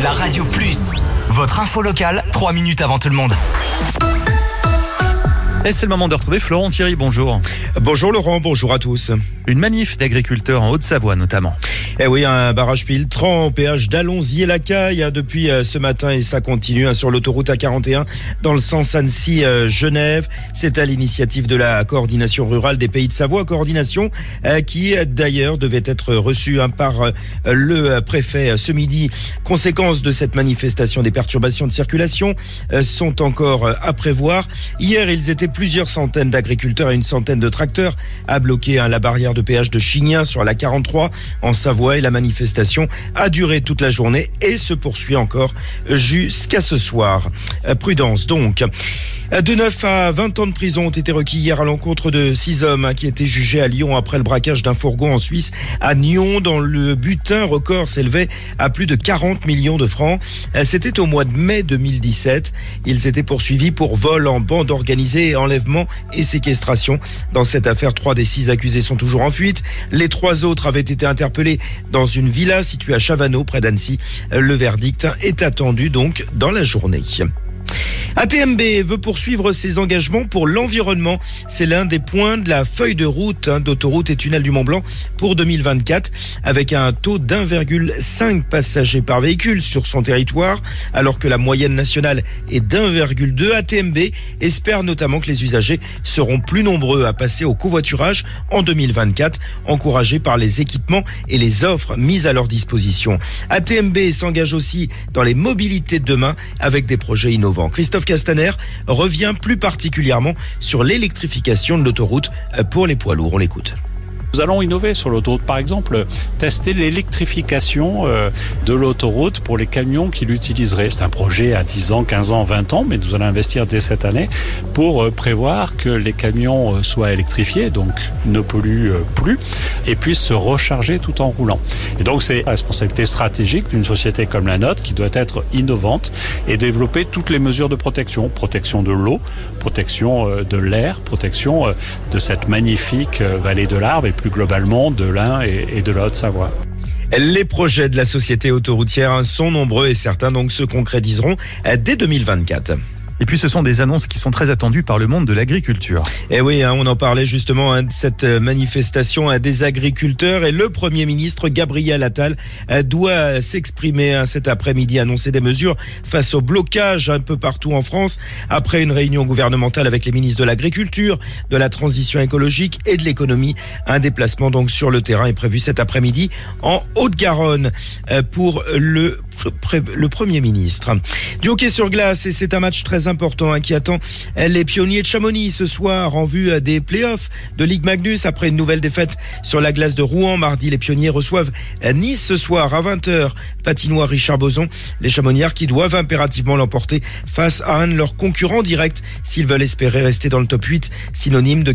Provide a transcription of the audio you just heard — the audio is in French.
la Radio Plus. Votre info locale, 3 minutes avant tout le monde. Et c'est le moment de retrouver Florent Thierry, bonjour. Bonjour Laurent, bonjour à tous. Une manif d'agriculteurs en Haute-Savoie notamment. Eh oui, un barrage filtrant au péage d'Allonzier-la-Caille depuis ce matin et ça continue sur l'autoroute A41 dans le sens Annecy-Genève. C'est à l'initiative de la coordination rurale des Pays de Savoie, coordination qui d'ailleurs devait être reçue par le préfet ce midi. Conséquence de cette manifestation, des perturbations de circulation sont encore à prévoir. Hier, ils étaient plusieurs centaines d'agriculteurs et une centaine de tracteurs à bloquer la barrière de péage de Chignin sur la 43 en Savoie et la manifestation a duré toute la journée et se poursuit encore jusqu'à ce soir. Prudence donc. De 9 à 20 ans de prison ont été requis hier à l'encontre de 6 hommes qui étaient jugés à Lyon après le braquage d'un fourgon en Suisse à Nyon, dont le butin record s'élevait à plus de 40 millions de francs. C'était au mois de mai 2017. Ils étaient poursuivis pour vol en bande organisée, enlèvement et séquestration. Dans cette affaire, 3 des 6 accusés sont toujours en fuite. Les 3 autres avaient été interpellés dans une villa située à Chavano, près d'Annecy. Le verdict est attendu donc dans la journée. ATMB veut poursuivre ses engagements pour l'environnement. C'est l'un des points de la feuille de route d'autoroute et tunnel du Mont-Blanc pour 2024, avec un taux d'1,5 passagers par véhicule sur son territoire, alors que la moyenne nationale est d'1,2. ATMB espère notamment que les usagers seront plus nombreux à passer au covoiturage en 2024, encouragés par les équipements et les offres mises à leur disposition. ATMB s'engage aussi dans les mobilités de demain avec des projets innovants. Christophe Castaner revient plus particulièrement sur l'électrification de l'autoroute pour les poids lourds. On l'écoute. Nous allons innover sur l'autoroute, par exemple, tester l'électrification de l'autoroute pour les camions qui l'utiliseraient. C'est un projet à 10 ans, 15 ans, 20 ans, mais nous allons investir dès cette année pour prévoir que les camions soient électrifiés, donc ne polluent plus, et puissent se recharger tout en roulant. Et donc c'est la responsabilité stratégique d'une société comme la nôtre qui doit être innovante et développer toutes les mesures de protection. Protection de l'eau, protection de l'air, protection de cette magnifique vallée de l'Arve et plus globalement de l'Ain et de la Haute-Savoie. Les projets de la société autoroutière sont nombreux et certains donc se concrétiseront dès 2024. Et puis ce sont des annonces qui sont très attendues par le monde de l'agriculture. Et oui, on en parlait justement de cette manifestation des agriculteurs et le Premier ministre Gabriel Attal doit s'exprimer cet après-midi, annoncer des mesures face au blocage un peu partout en France après une réunion gouvernementale avec les ministres de l'Agriculture, de la Transition écologique et de l'économie. Un déplacement donc sur le terrain est prévu cet après-midi en Haute-Garonne pour le Premier ministre. Du hockey sur glace et c'est un match très important qui attend les pionniers de Chamonix ce soir en vue des playoffs de Ligue Magnus après une nouvelle défaite sur la glace de Rouen. Mardi, les pionniers reçoivent Nice ce soir à 20h. Patinoire Richard Boson. Les Chamoniards qui doivent impérativement l'emporter face à un de leurs concurrents directs s'ils veulent espérer rester dans le top 8, synonyme de